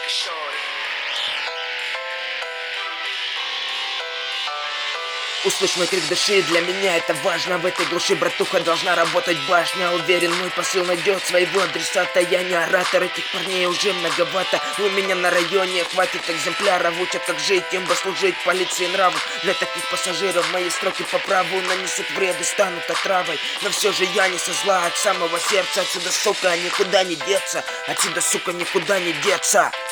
Услышь мой крик души, для меня это важно. В этой глуши, братуха, должна работать башня. Уверен, мой посыл найдет своего адресата. Я не оратор, этих парней уже многовато. У меня на районе хватит экземпляров. Учат, как жить, им бы служить полиции нравов. Для таких пассажиров мои строки по праву нанесут вред и станут отравой. Но все же я не со зла, от самого сердца. Отсюда, сука, никуда не деться. Отсюда, сука, никуда не деться.